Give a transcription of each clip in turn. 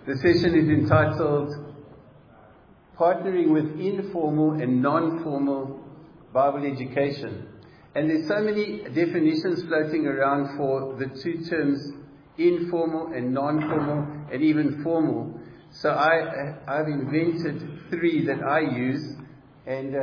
The session is entitled Partnering with Informal and Non-Formal Bible Education. And there's so many definitions floating around for the two terms, informal and non-formal and even formal. So I've invented three that I use, and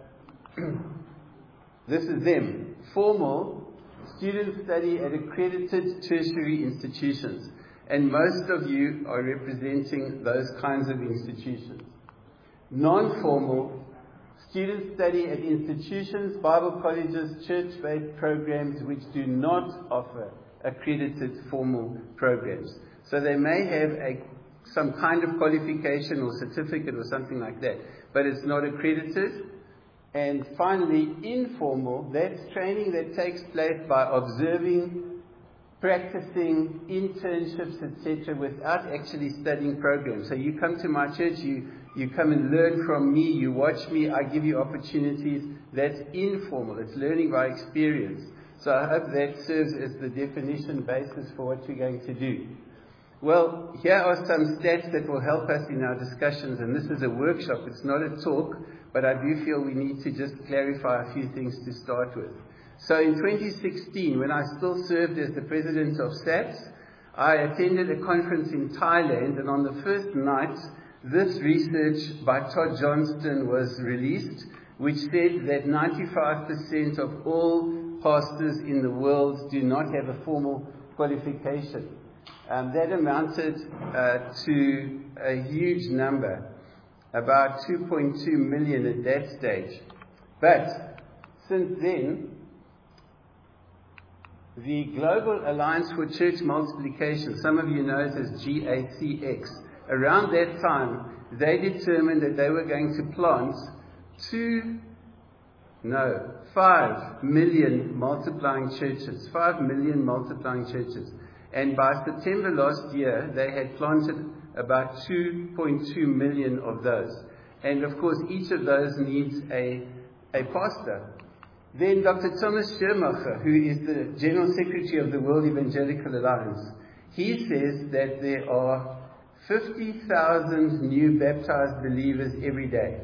this is them. Formal, students study at accredited tertiary institutions. And most of you are representing those kinds of institutions. Non-formal, students study at institutions, Bible colleges, church-based programs which do not offer accredited formal programs. So they may have some kind of qualification or certificate or something like that, but it's not accredited. And finally, informal, that's training that takes place by observing, practicing, internships, etc., without actually studying programs. So you come to my church, you come and learn from me, you watch me, I give you opportunities. That's informal. It's learning by experience. So I hope that serves as the definition basis for what we're going to do. Well, here are some stats that will help us in our discussions, and this is a workshop, it's not a talk, but I do feel we need to just clarify a few things to start with. So in 2016, when I still served as the president of SATS, I attended a conference in Thailand, and on the first night, this research by Todd Johnston was released, which said that 95% of all pastors in the world do not have a formal qualification. That amounted to a huge number, about 2.2 million at that stage. But since then, the Global Alliance for Church Multiplication, some of you know it as GACX, around that time, they determined that they were going to plant 5 million multiplying churches. 5 million multiplying churches. And by September last year, they had planted about 2.2 million of those. And of course, each of those needs a pastor. Then Dr. Thomas Schirmacher, who is the General Secretary of the World Evangelical Alliance, he says that there are 50,000 new baptized believers every day.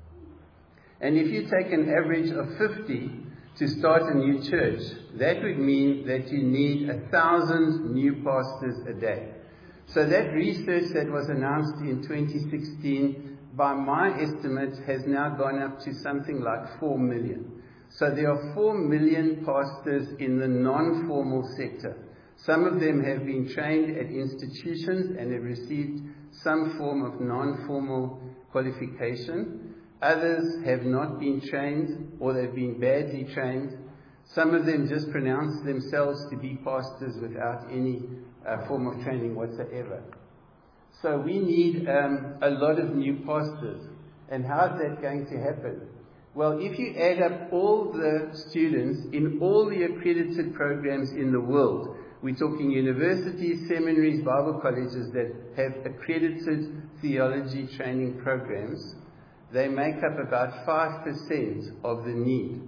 And if you take an average of 50 to start a new church, that would mean that you need 1,000 new pastors a day. So that research that was announced in 2016, by my estimate, has now gone up to something like 4 million. So there are 4 million pastors in the non-formal sector. Some of them have been trained at institutions and have received some form of non-formal qualification. Others have not been trained, or they've been badly trained. Some of them just pronounce themselves to be pastors without any form of training whatsoever. So we need a lot of new pastors. And how's that going to happen? Well, if you add up all the students in all the accredited programs in the world, we're talking universities, seminaries, Bible colleges that have accredited theology training programs, they make up about 5% of the need.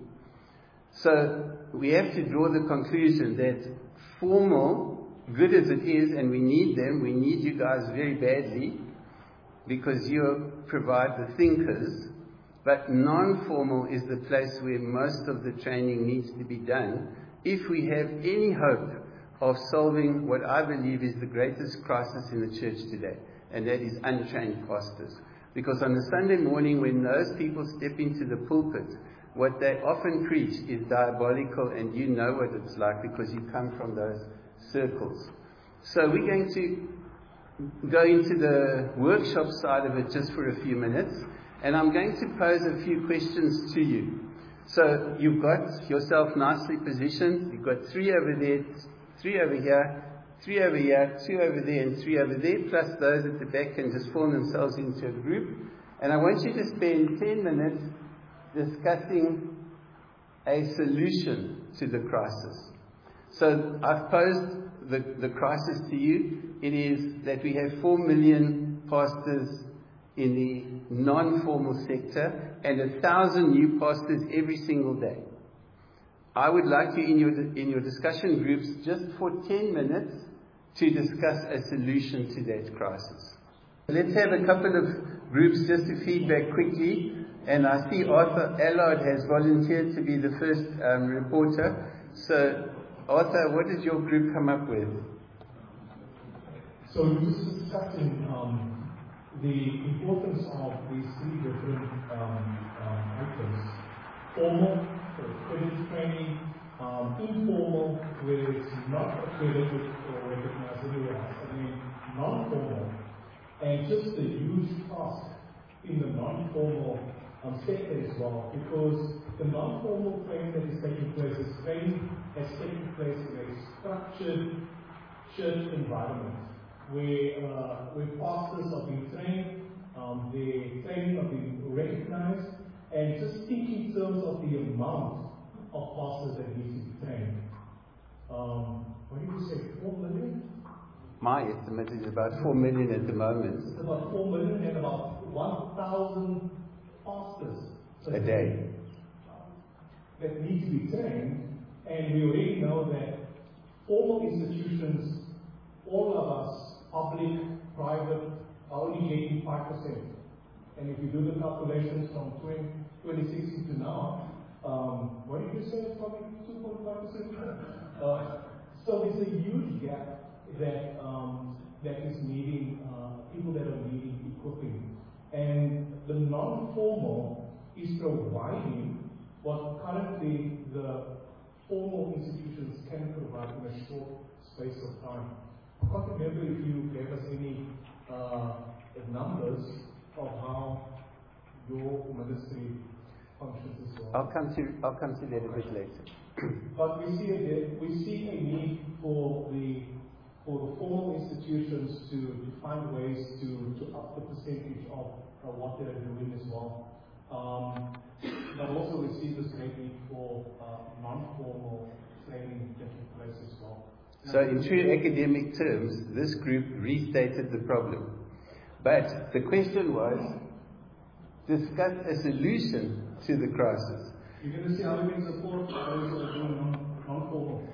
So we have to draw the conclusion that formal, good as it is, and we need them, we need you guys very badly, because you provide the thinkers, but non-formal is the place where most of the training needs to be done if we have any hope of solving what I believe is the greatest crisis in the church today, and that is untrained pastors. Because on a Sunday morning when those people step into the pulpit, what they often preach is diabolical, and you know what it's like because you come from those circles. So we're going to go into the workshop side of it just for a few minutes, and I'm going to pose a few questions to you. So you've got yourself nicely positioned. You've got 3 over there, 3 over here, 3 over here, 2 over there, and 3 over there, plus those at the back can just form themselves into a group. And I want you to spend 10 minutes discussing a solution to the crisis. So I've posed the crisis to you. It is that we have 4 million pastors in the non-formal sector and 1,000 new pastors every single day. I would like you in your discussion groups just for 10 minutes to discuss a solution to that crisis. Let's have a couple of groups just to feedback quickly. And I see Arthur Allard has volunteered to be the first reporter. So, Arthur, what did your group come up with? So we were discussing the importance of these three different items. Formal, so credit training, informal, where it's not accredited or recognized anywhere else, and then non-formal, and just the huge cost in the non-formal sector as well, because the non-formal training that is taking place has taken place in a structured church environment, where pastors are being trained, their training are being recognized, and just think in terms of the amount of pastors that need to be trained. What did you say, 4 million? My estimate is about 4 million at the moment. It's about 4 million and about 1,000 pastors a day that need to be trained, and we already know that formal institutions, all of us, public, private, are only getting 5%. And if you do the calculations from 2016 to now, what did you say? It's probably 2.5%. So there's a huge gap that is needing people that are needing equipping. And the non-formal is providing what currently the formal institutions can provide in a short space of time. I can't remember if you gave us any numbers of how your ministry functions as well. I'll come to that a bit later. But we see a need for the formal institutions to find ways to up the percentage of what they're doing as well. But also we see this great need for non-formal training taking place as well. So in true academic terms, this group restated the problem. But the question was, discuss a solution to the crisis. You're going to see how we can support those who are doing non-formal.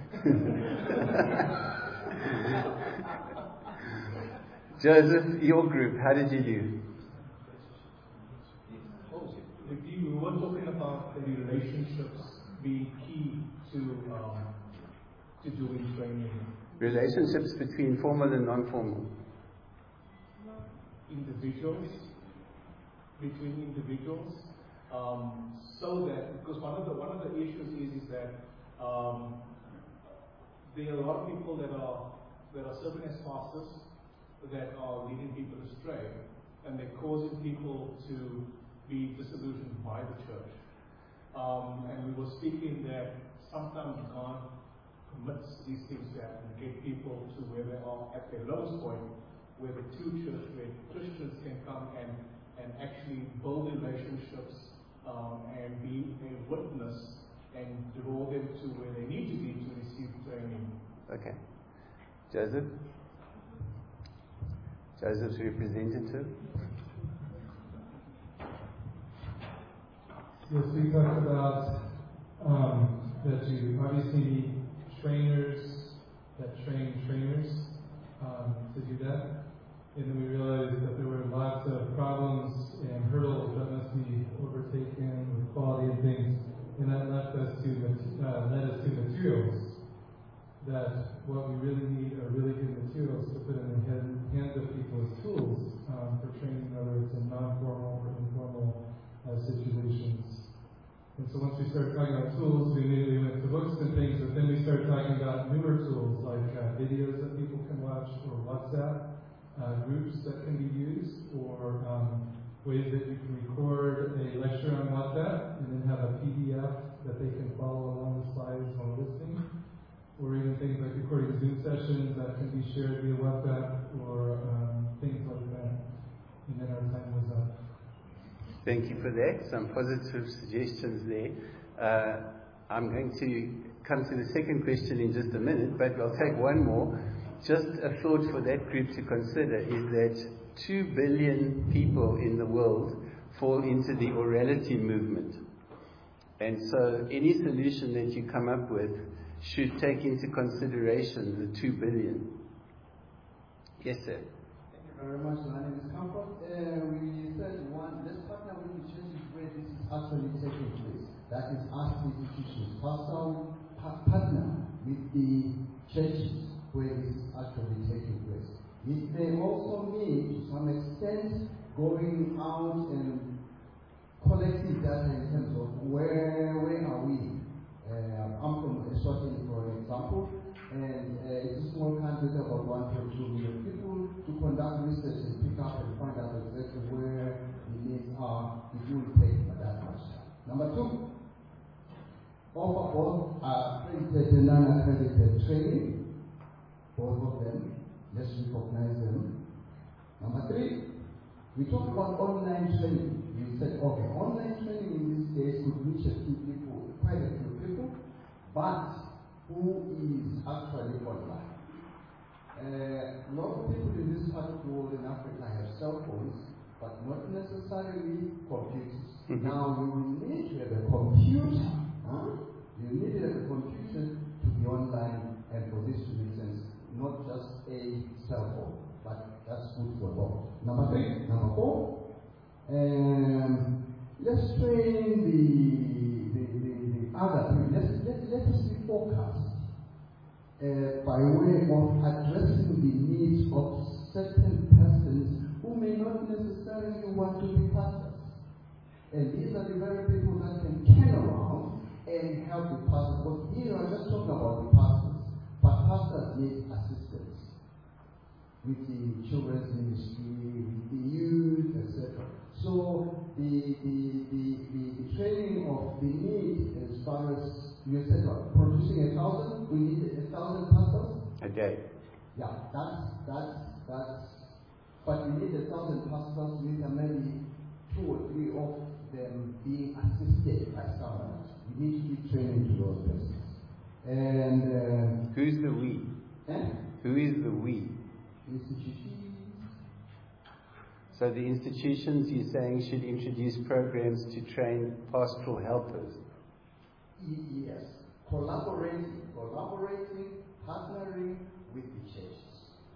Joseph, your group, how did you do? We were talking about the relationships being key to doing training. Relationships between formal and non-formal. Between individuals, so that, because one of the issues is that there are a lot of people that are serving as pastors that are leading people astray, and they're causing people to be disillusioned by the church. And we were speaking that sometimes God permits these things to happen, to get people to where they are at their lowest point, where the true church, where Christians can come and actually build relationships and be a witness and draw them to where they need to be to receive training. Okay. Joseph? Joseph's representative? Yes, we talked about that you obviously need trainers that train trainers to do that. And then we realized that there were lots of problems and hurdles that must be overtaken with quality and things. And that led us to materials. That what we really need are really good materials to put in the hands of people as tools for training, whether it's in non-formal or informal situations. And so once we started talking about tools, we immediately went to books and things, but then we started talking about newer tools like videos that people can watch, or WhatsApp groups that can be used, or ways that you can record a lecture on WhatsApp and then have a PDF that they can follow along the slides while listening, or even things like recording Zoom sessions that can be shared via WhatsApp, or things like that. And then our time was up. Thank you for that. Some positive suggestions there. I'm going to come to the second question in just a minute, but I'll take one more. Just a thought for that group to consider is that 2 billion people in the world fall into the orality movement. And so any solution that you come up with should take into consideration the 2 billion. Yes, sir. Thank you very much. My name is Comfort. We said let's partner with the churches where this is actually taking place. That is us institutions. Partner with the churches where this is actually taking place. It may also mean, to some extent, going out and collecting data in terms of where are we. I'm from Eswatini, for example, and it's a small country, about 1.2 million people. To conduct research and pick up and find out exactly where the needs are, it will take that much time. Number two, offer both accredited and non-accredited training, both of them. Let's recognize them. Number three, we talk about online training. We said, okay, online training in this case could reach a few people, quite a few people, but who is actually online? A lot of people in this part of the world in Africa have cell phones, but not necessarily computers. Now, you will need to have a computer. You need to have a computer to be online, and for this to make sense, not just a cell phone, but that's good for both. Number four, let's train the other people. Let us be focused by way of addressing the needs of certain persons who may not necessarily want to be pastors. And these are the very people that can turn around and help the pastors. But here I'm just talking about the pastors. But pastors need assistance with the children's ministry, with the youth, etc. So the training of the need as far as you said, producing 1,000, we need 1,000 pastors a day. Yeah, that's. But we need 1,000 pastors with maybe 2 or 3 of them being assisted by someone else. We need to keep training to those persons. And who's the we? Who is the we? Institutions. So the institutions, you're saying, should introduce programs to train pastoral helpers. Yes, collaborating, partnering with the churches.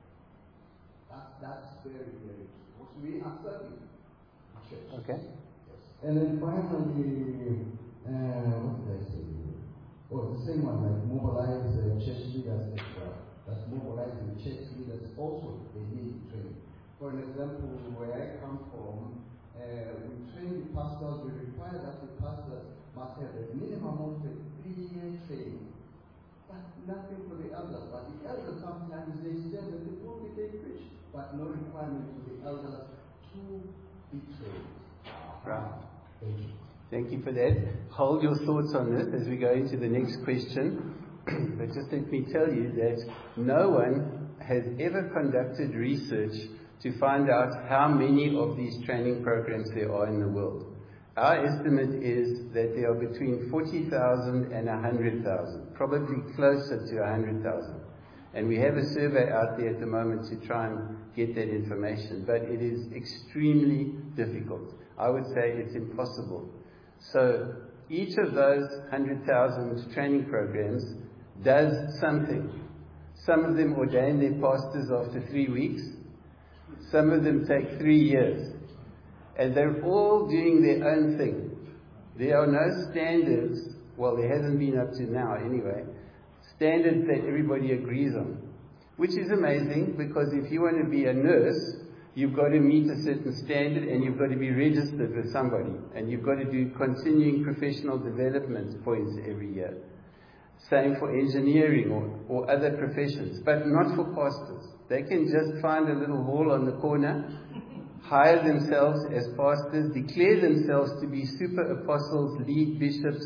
That's very, very key. Because we are serving the church. Okay. Yes. And then finally, what did I say? Oh, the same one, like mobilize church leaders as well. That's mobilizing church leaders also. They need training. For an example, where I come from, we train the pastors. We require that the pastors must have a minimum of a 3-year training. But nothing for the elders. But the elders sometimes they stand at the pulpit, they preach, but no requirement for the elders to be trained. Right. Thank you. Thank you for that. Hold your thoughts on this as we go into the next question. But just let me tell you that no one has ever conducted research to find out how many of these training programs there are in the world. Our estimate is that there are between 40,000 and 100,000, probably closer to 100,000. And we have a survey out there at the moment to try and get that information, but it is extremely difficult. I would say it's impossible. So each of those 100,000 training programs does something. Some of them ordain their pastors after 3 weeks. Some of them take 3 years. And they're all doing their own thing. There are no standards, well, there hasn't been up to now anyway, standards that everybody agrees on. Which is amazing, because if you want to be a nurse, you've got to meet a certain standard and you've got to be registered with somebody. And you've got to do continuing professional development points every year. Same for engineering or other professions, but not for pastors. They can just find a little hall on the corner, hire themselves as pastors, declare themselves to be super apostles, lead bishops,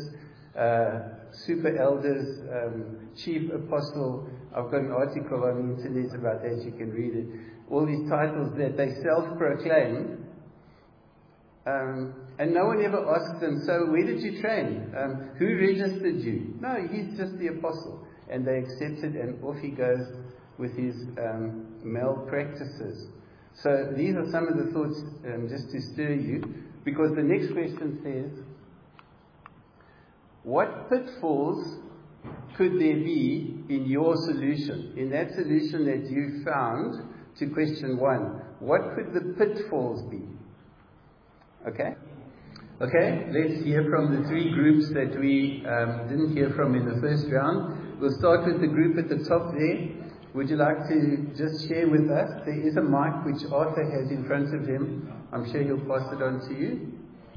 super elders, chief apostle. I've got an article on the internet about that, you can read it. All these titles that they self-proclaim, and no one ever asks them, so where did you train? Who registered you? No, he's just the apostle. And they accept it, and off he goes with his malpractices. So these are some of the thoughts just to stir you, because the next question says, what pitfalls could there be in your solution, in that solution that you found to question 1. What could the pitfalls be? Okay? Okay, let's hear from the 3 groups that we didn't hear from in the first round. We'll start with the group at the top there. Would you like to just share with us? There is a mic which Arthur has in front of him. I'm sure he'll pass it on to you.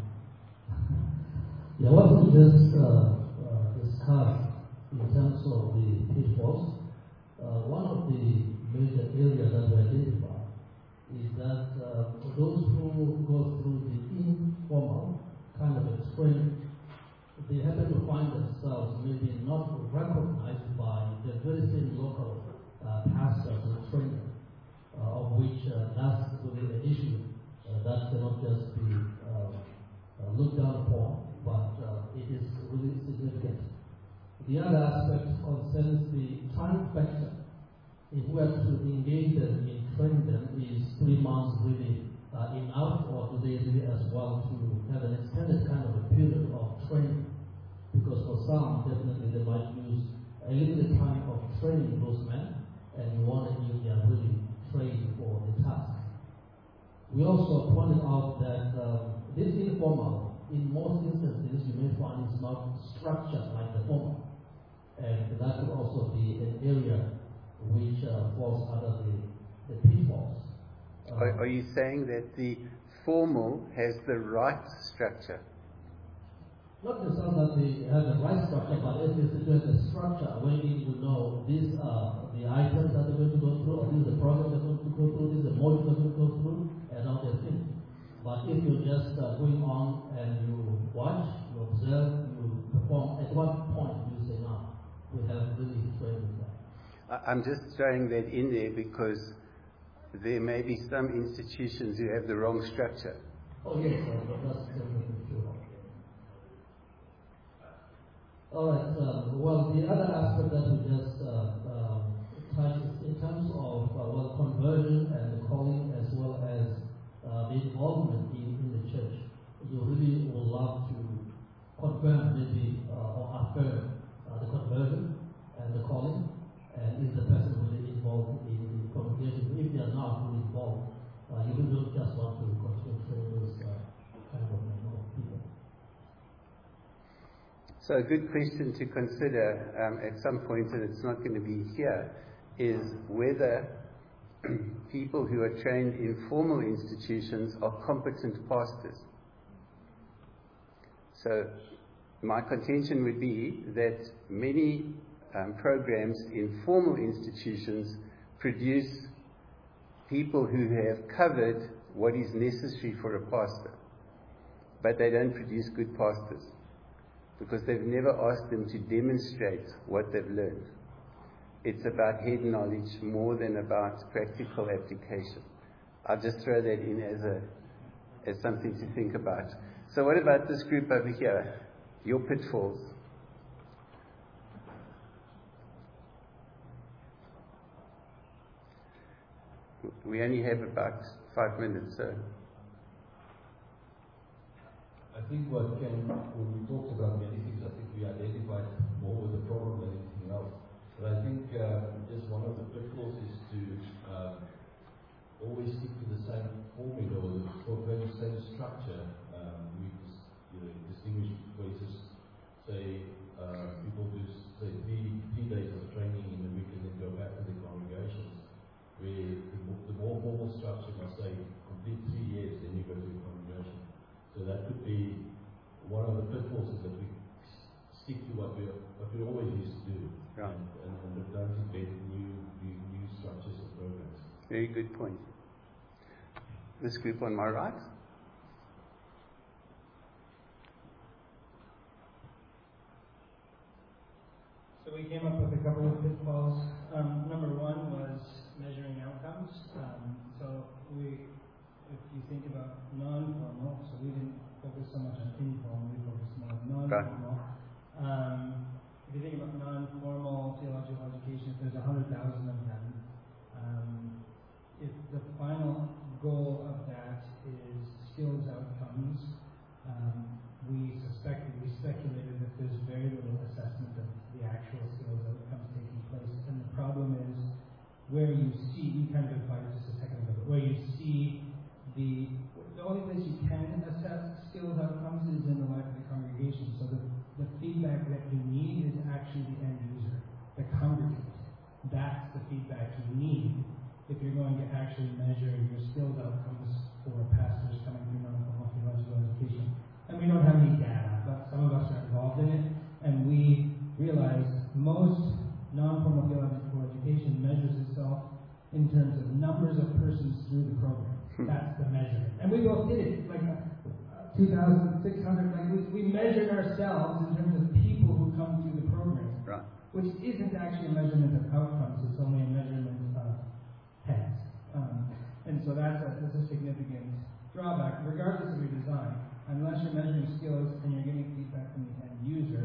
Yeah, what we just discussed in terms of the pitfalls, one of the major areas that we identify is that those who go through the informal kind of training, they happen to find themselves maybe not recognized by the very same local pastors or trainers, of which that's really an issue that cannot just be looked down upon, but it is really significant. The other aspect concerns the time factor. If we are to engage them in training them, is 3 months really enough, or do they really as well to have an extended kind of a period of training? Because for some, definitely they might use a limited time of training those men, and you want to use they are really trained for the task. We also pointed out that this informal, in most instances, you may find is not structured like the formal. And that could also be an area which falls under the pitfalls. Are you saying that the formal has the right structure? Not necessarily that they have the right structure, but if it's the structure, where you need to know these are the items that they're going to go through, or this is the program they're going to go through, this is the module they're going to go through, and all these things. But if you're just going on and you watch, you observe, you perform, at what point do you say, now, we have really trained with that? I'm just throwing that in there because there may be some institutions who have the wrong structure. Oh yes, that's definitely true. All right. Well, the other aspect that we just touched is in terms of conversion and the calling, as well as the involvement in the church. You really would love to confirm maybe or affirm the conversion and the calling, and is the person really involved in the congregation? If they are not really involved, you don't just want to continue training those kind of people. So a good question to consider at some point, and it's not going to be here, is whether people who are trained in formal institutions are competent pastors. So my contention would be that many programs in formal institutions produce people who have covered what is necessary for a pastor, but they don't produce good pastors because they've never asked them to demonstrate what they've learned. It's about head knowledge more than about practical application. I'll just throw that in as something to think about. So what about this group over here? Your pitfalls. We only have about 5 minutes, so. I think when we talked about many things, I think we identified more with the problem than anything else. But I think just one of the pitfalls is to always stick to the same formula or the same structure. We distinguish places, say people do say three days of training in the week and then go back to the congregations. Where the more formal structure must say complete 3 years, then you go to the congregation. So that could be one of the pitfalls, is that we stick to what we always used to do, right, and don't invent new structures and programs. Very good point. This group on my right. So we came up with a couple of pitfalls. Number one was measuring outcomes. So if you think about non-formal, so we didn't focus so much on informal, we focused more on non-formal. If you think about non-formal theological education, if there's 100,000 of them, if the final goal of that is skills outcomes, we speculated that there's very little assessment of the actual skills outcomes taking place. And the problem is the only place you can assess skills outcomes is in the life of the congregation. So the feedback that you need is actually the end user, the congregant. That's the feedback you need if you're going to actually measure your skills outcomes for pastors coming through non-formal theological education. And we don't have any data, but some of us are involved in it, and we realize most non-formal theological education measures itself in terms of numbers of persons through the program. That's the measurement. And we both did it, like 2,600, like we measured ourselves in terms of people who come through the program. Right. Which isn't actually a measurement of outcomes, it's only a measurement of heads. And so that's a significant drawback, regardless of your design. Unless you're measuring skills and you're getting feedback from the end user,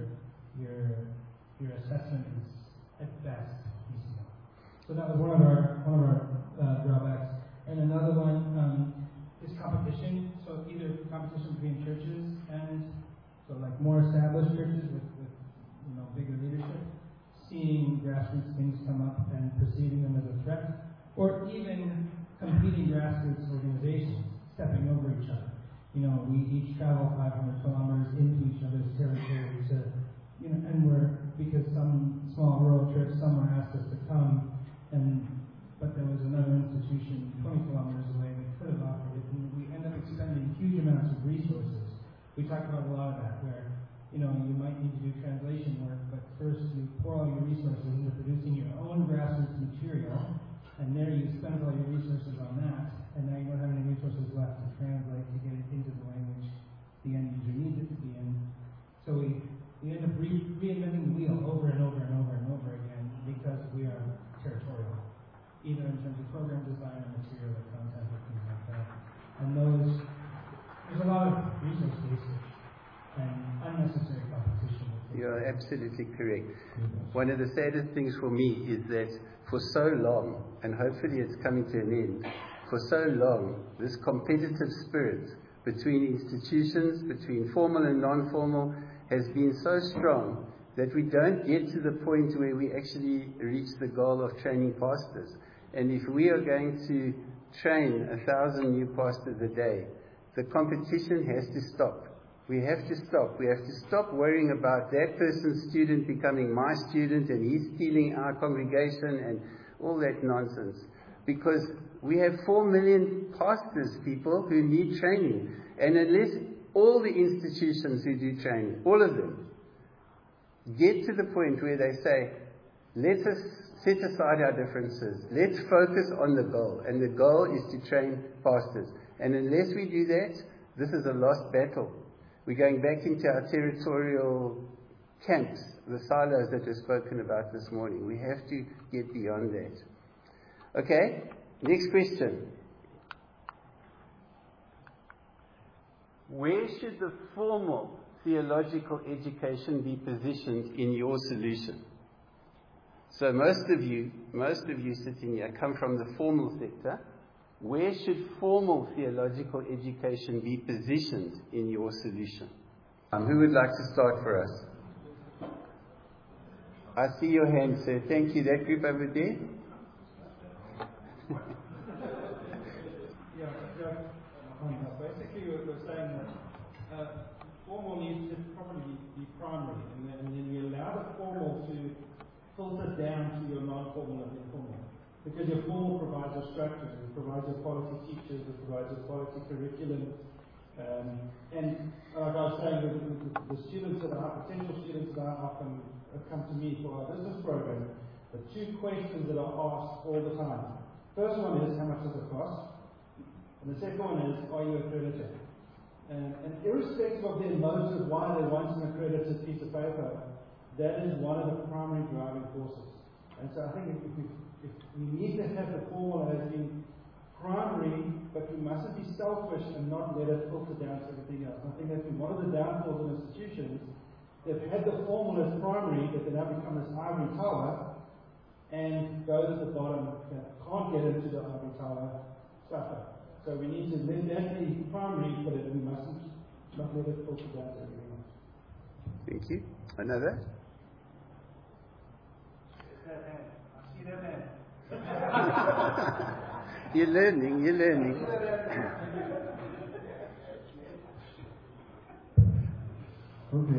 your assessment is at best piecemeal. So that was one of our drawbacks. And another one is competition. So either competition between churches and so like more established churches with bigger leadership, seeing grassroots things come up and perceiving them as a threat, or even competing grassroots organizations stepping over each other. We each travel 500 kilometers into each other's territory because some small rural church somewhere asked us to come, but there was another institution 20 kilometers away that could have offered it, and we end up expending huge amounts of resources. We talk about a lot of that, where you might need to do translation work, but first you pour all your resources into producing your own grassroots material, and there you spend all your resources on that, and now you don't have any resources left to translate to get it into the language the end user needs it to be in. So we end up reinventing the wheel over and over and over and over again because we are territorial, either in terms of program design or material or content or things like that. And there's a lot of resource wastage and unnecessary competition. You're absolutely correct. One of the saddest things for me is that for so long, and hopefully it's coming to an end, for so long, this competitive spirit between institutions, between formal and non-formal, has been so strong that we don't get to the point where we actually reach the goal of training pastors. And if we are going to train 1,000 new pastors a day, the competition has to stop. We have to stop. We have to stop worrying about that person's student becoming my student and he's stealing our congregation and all that nonsense. Because we have 4 million pastors, people, who need training. And unless all the institutions who do training, all of them, get to the point where they say, let us set aside our differences. Let's focus on the goal. And the goal is to train pastors. And unless we do that, this is a lost battle. We're going back into our territorial camps, the silos that were spoken about this morning. We have to get beyond that. Okay, next question. Where should the formal theological education be positioned in your solution? So most of you sitting here come from the formal sector. Where should formal theological education be positioned in your solution? Who would like to start for us? I see your hand, sir. Thank you. That group over there? Basically, we're saying that formal needs to probably be primary, and then we allow the formal to filter down to your non-formal and informal. Because your formal provides your structures, it provides your quality teachers, it provides your quality curriculum. And like I was saying, the students that are potential students that often come to me for our business program, the 2 questions that are asked all the time. First one is, how much does it cost? And the second one is, are you accredited? And irrespective of their motive, why they want an accredited piece of paper, that is one of the primary driving forces. And so I think if we need to have the formal as being primary, but we mustn't be selfish and not let it filter down to everything else. And I think that's been one of the downfalls of institutions. They've had the formal as primary, but they now become this ivory tower, and those at the bottom can't get into the ivory tower suffer. So we need to let that be primary, but we mustn't not let it filter down to everything else. Thank you. Another? You're learning. Okay,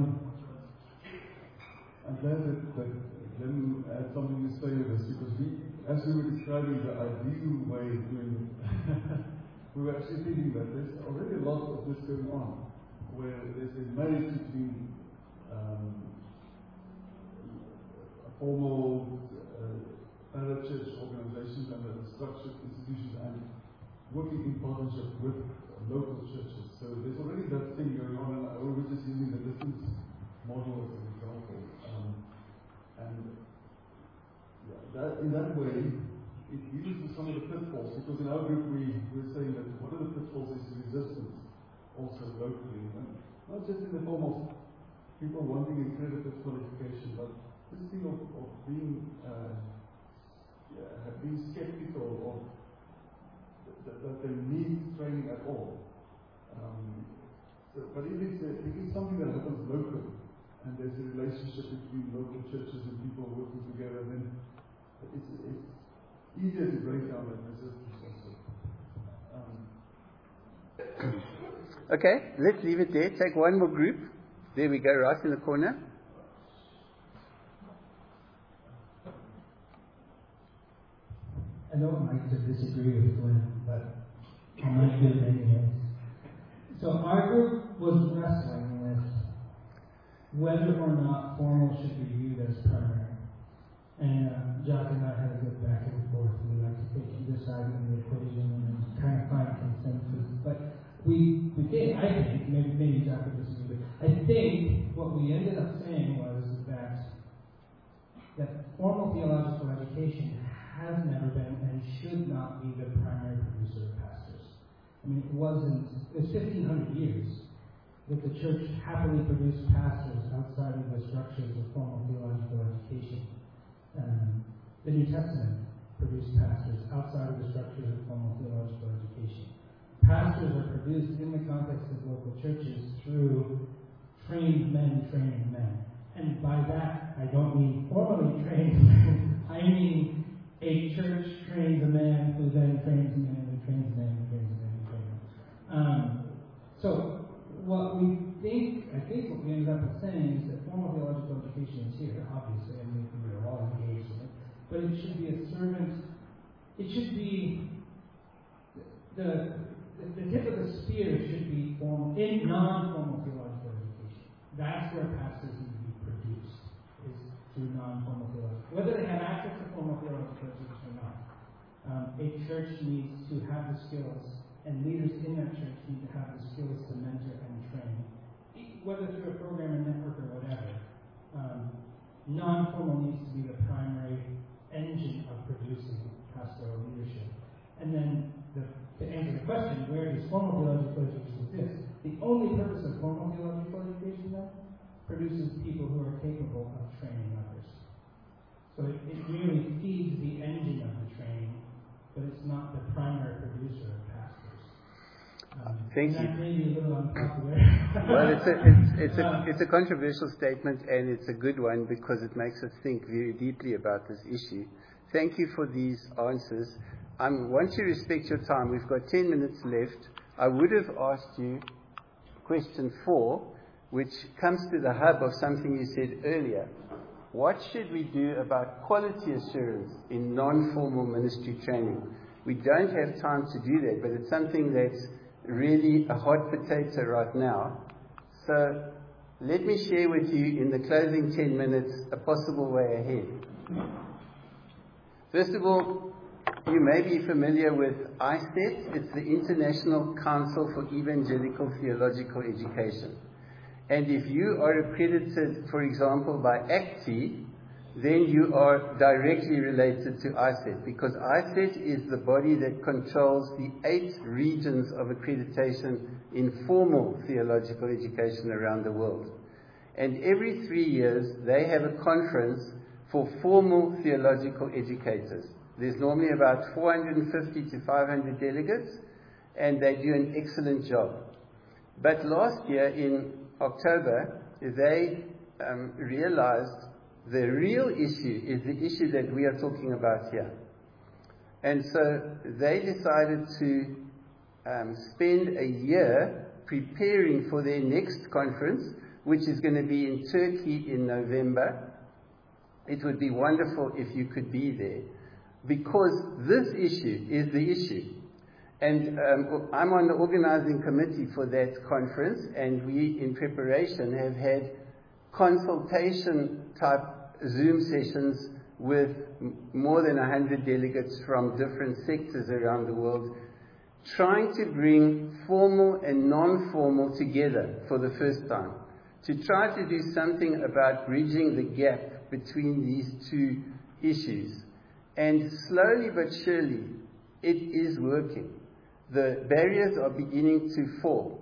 I'm glad that Glenn had something to say with this, because as we were describing the ideal way of doing it, we were actually thinking that there's already a lot of this going on, where there's a marriage between a formal parachurch organizations and structured institutions and working in partnership with local churches. So there's already that thing going on, and I was just using the distance model as an example. In that way, it uses some of the pitfalls, because in our group we were saying that one of the pitfalls is resistance also locally, and not just in the form of people wanting accredited qualification, but this thing of being skeptical of that they need training at all. But if it's something that happens locally, and there's a relationship between local churches and people working together, then it's easier to break down that resistance also. Okay, let's leave it there. Take one more group. There we go, right in the corner. I don't like to disagree with Glenn, but I might do it anyways. So our group was wrestling with whether or not formal should be viewed as primary. And Jock and I had a good back and forth. We like to take either side of the equation and kind of find consensus. But we did, I think, maybe Jock would disagree, but I think what we ended up saying was that formal theological education has never been and should not be the primary producer of pastors. I mean, it was 1,500 years that the church happily produced pastors outside of the structures of formal theological education. The New Testament produced pastors outside of the structures of formal theological education. Pastors are produced in the context of local churches through trained men training men. And by that, I don't mean formally trained men. I mean a church trains a man who then trains a man who trains a man who trains a man who trains a man. So what we think, I think what we ended up saying is that formal theological education is here, obviously, and we are all engaged in it, but it should be a servant, it should be, the tip of the spear should be formal, in non-formal theological education. That's where pastors need to be produced, is through non-formal theological. Whether they have access to formal theological education or not, a church needs to have the skills, and leaders in that church need to have the skills to mentor and train, whether through a program or network or whatever. Non-formal needs to be the primary engine of producing pastoral leadership. And then, to answer the question, where does formal theological education exist? The only purpose of formal theological education, then, produces people who are capable of training others. So it really feeds the engine of the training, but it's not the primary producer of pastors. Thank you. That may be a little unpopular. Well, it's a controversial statement, and it's a good one because it makes us think very deeply about this issue. Thank you for these answers. I want to respect your time. We've got 10 minutes left. I would have asked you question 4, which comes to the hub of something you said earlier. What should we do about quality assurance in non-formal ministry training? We don't have time to do that, but it's something that's really a hot potato right now. So let me share with you in the closing 10 minutes a possible way ahead. First of all, you may be familiar with ICET. It's the International Council for Evangelical Theological Education. And if you are accredited, for example, by ACTE, then you are directly related to ICET, because ICET is the body that controls the 8 regions of accreditation in formal theological education around the world. And every 3 years, they have a conference for formal theological educators. There's normally about 450 to 500 delegates, and they do an excellent job. But last year, in October, they realized the real issue is the issue that we are talking about here. And so they decided to spend a year preparing for their next conference, which is going to be in Turkey in November. It would be wonderful if you could be there, because this issue is the issue. And I'm on the organizing committee for that conference, and we, in preparation, have had consultation-type Zoom sessions with more than 100 delegates from different sectors around the world, trying to bring formal and non-formal together for the first time, to try to do something about bridging the gap between these two issues. And slowly but surely, it is working. The barriers are beginning to fall.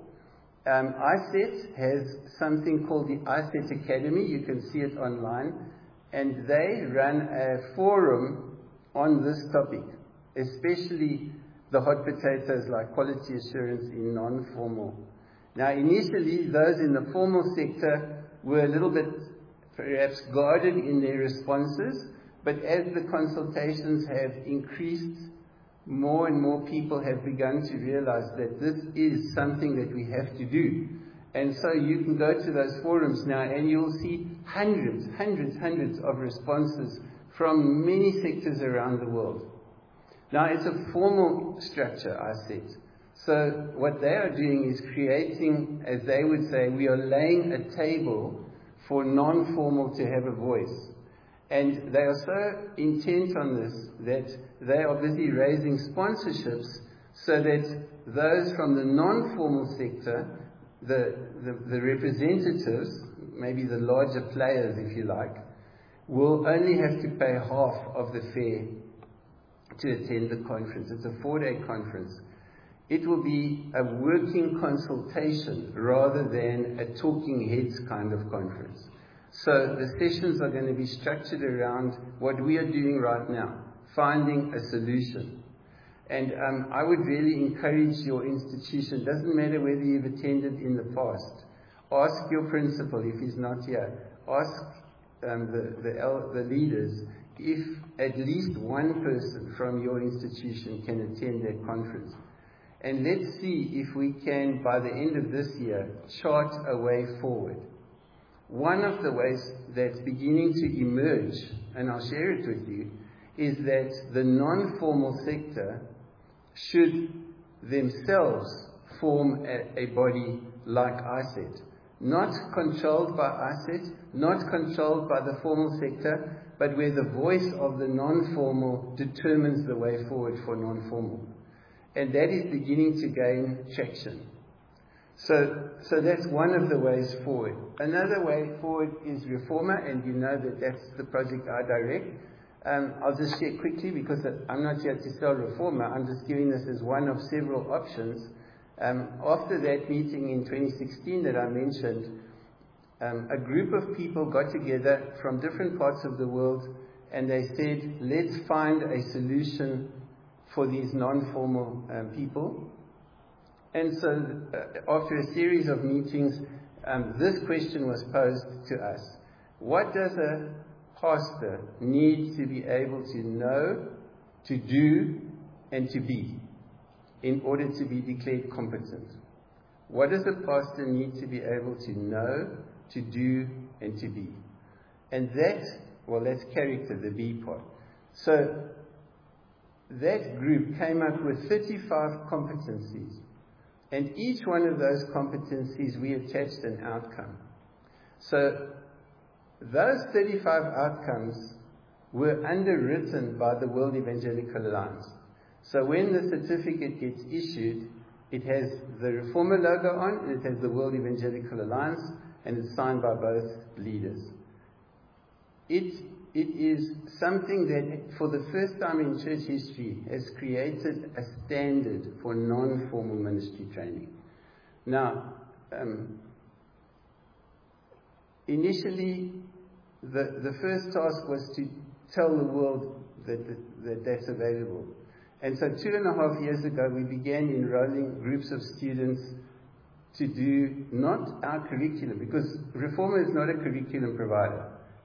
ICET has something called the ICET Academy. You can see it online. And they run a forum on this topic, especially the hot potatoes like quality assurance in non-formal. Now, initially, those in the formal sector were a little bit perhaps guarded in their responses, but as the consultations have increased, more and more people have begun to realize that this is something that we have to do. And so you can go to those forums now and you'll see hundreds of responses from many sectors around the world. Now, it's a formal structure, I said. So what they are doing is creating, as they would say, we are laying a table for non-formal to have a voice. And they are so intent on this that they are busy raising sponsorships so that those from the non-formal sector, the representatives, maybe the larger players if you like, will only have to pay half of the fare to attend the conference. It's a 4-day conference. It will be a working consultation rather than a talking heads kind of conference. So the sessions are going to be structured around what we are doing right now, finding a solution. And I would really encourage your institution, doesn't matter whether you've attended in the past, ask your principal if he's not here, ask the leaders if at least one person from your institution can attend that conference. And let's see if we can, by the end of this year, chart a way forward. One of the ways that's beginning to emerge, and I'll share it with you, is that the non-formal sector should themselves form a body like ICET. Not controlled by ICET, not controlled by the formal sector, but where the voice of the non-formal determines the way forward for non-formal. And that is beginning to gain traction. So that's one of the ways forward. Another way forward is Reforma, and you know that that's the project I direct. I'll just share quickly because I'm not here to sell Reforma. I'm just giving this as one of several options. After that meeting in 2016 that I mentioned, a group of people got together from different parts of the world and they said, let's find a solution for these non-formal people. And so after a series of meetings, this question was posed to us. What does a pastor need to be able to know, to do, and to be in order to be declared competent? What does a pastor need to be able to know, to do, and to be? And that's character, the B part. So that group came up with 35 competencies. And each one of those competencies, we attached an outcome. So those 35 outcomes were underwritten by the World Evangelical Alliance. So when the certificate gets issued, it has the Reforma logo on, and it has the World Evangelical Alliance, and it's signed by both leaders. It is something that, for the first time in church history, has created a standard for non-formal ministry training. Now, initially, the first task was to tell the world that that's available. And so 2.5 years ago, we began enrolling groups of students to do not our curriculum, because Reforma is not a curriculum provider.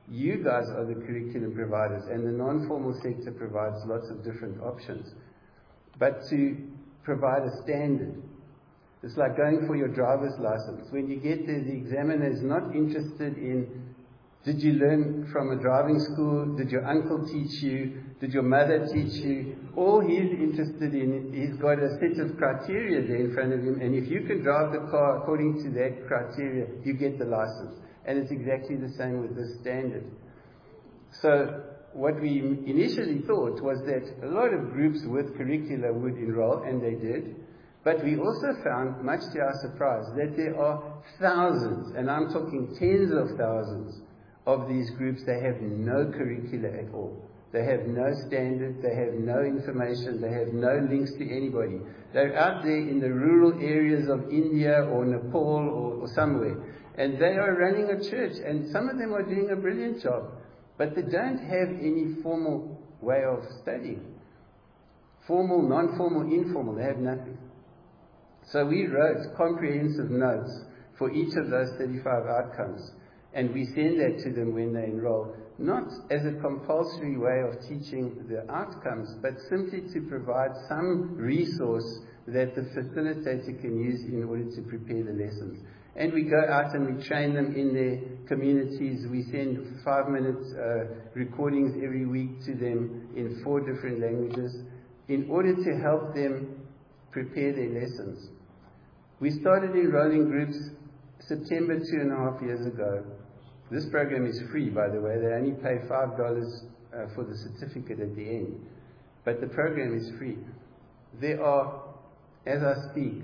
You guys are the curriculum providers, and the non-formal sector provides lots of different options. But to provide a standard, it's like going for your driver's license. When you get there, the examiner is not interested in, did you learn from a driving school? Did your uncle teach you? Did your mother teach you? All he's interested in, he's got a set of criteria there in front of him, and if you can drive the car according to that criteria, you get the license. And it's exactly the same with this standard. So what we initially thought was that a lot of groups with curricula would enroll, and they did. But we also found, much to our surprise, that there are thousands, and I'm talking tens of thousands, of these groups. They have no curricula at all. They have no standard, they have no information, they have no links to anybody. They're out there in the rural areas of India or Nepal or somewhere, and they are running a church, and some of them are doing a brilliant job, but they don't have any formal way of studying. Formal, non-formal, informal, they have nothing. So we wrote comprehensive notes for each of those 35 outcomes, and we send that to them when they enroll, not as a compulsory way of teaching the outcomes, but simply to provide some resource that the facilitator can use in order to prepare the lessons. And we go out and we train them in their communities. We send 5-minute recordings every week to them in 4 different languages in order to help them prepare their lessons. We started enrolling groups September 2.5 years ago. This program is free, by the way. They only pay $5 for the certificate at the end. But the program is free. There are, as I speak,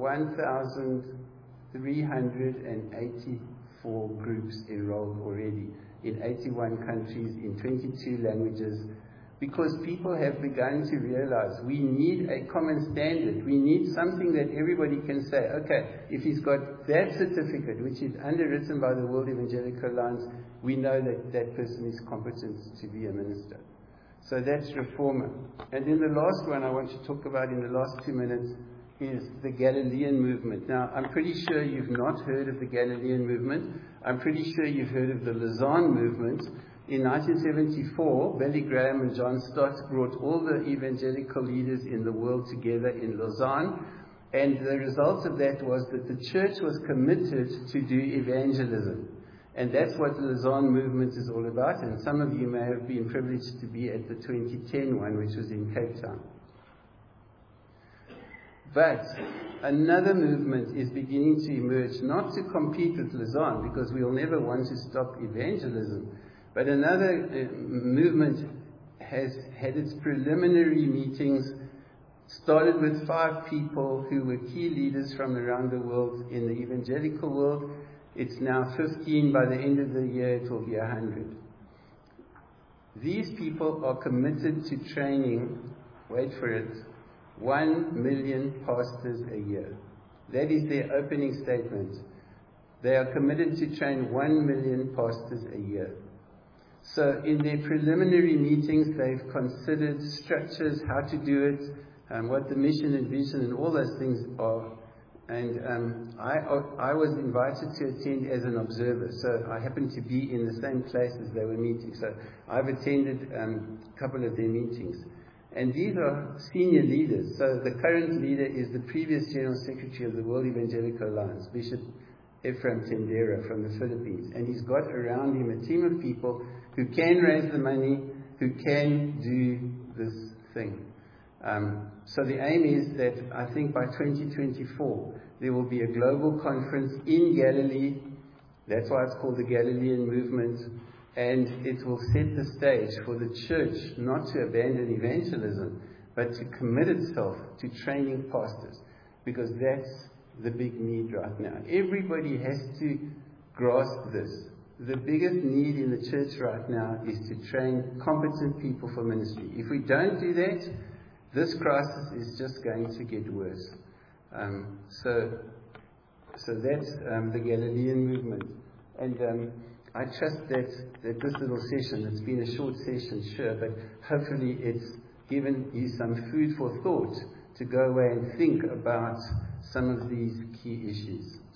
1,384 groups enrolled already in 81 countries, in 22 languages, because people have begun to realize we need a common standard. We need something that everybody can say, okay, if he's got that certificate, which is underwritten by the World Evangelical Alliance, we know that that person is competent to be a minister. So that's Reformer. And then the last one I want to talk about in the last 2 minutes is the Galilean movement. Now, I'm pretty sure you've not heard of the Galilean movement. I'm pretty sure you've heard of the Lausanne movement. In 1974, Billy Graham and John Stott brought all the evangelical leaders in the world together in Lausanne, and the result of that was that the church was committed to do evangelism. And that's what the Lausanne movement is all about, and some of you may have been privileged to be at the 2010 one, which was in Cape Town. But another movement is beginning to emerge, not to compete with Lausanne, because we'll never want to stop evangelism. But another movement has had its preliminary meetings, started with 5 people who were key leaders from around the world in the evangelical world. It's now 15. By the end of the year, it will be 100. These people are committed to training, wait for it, 1 million pastors a year. That is their opening statement. They are committed to train 1 million pastors a year. So in their preliminary meetings, they've considered structures, how to do it, what the mission and vision and all those things are. And I was invited to attend as an observer, so I happened to be in the same place as they were meeting. So I've attended a couple of their meetings. And these are senior leaders. So the current leader is the previous General Secretary of the World Evangelical Alliance, Bishop Ephraim Tendera from the Philippines. And he's got around him a team of people who can raise the money, who can do this thing. So the aim is that I think by 2024 there will be a global conference in Galilee. That's why it's called the Galilean movement. And it will set the stage for the church not to abandon evangelism, but to commit itself to training pastors, because that's the big need right now. Everybody has to grasp this. The biggest need in the church right now is to train competent people for ministry. If we don't do that, this crisis is just going to get worse. So that's the Galilean movement. And I trust that this little session, it's been a short session, sure, but hopefully it's given you some food for thought to go away and think about some of these key issues.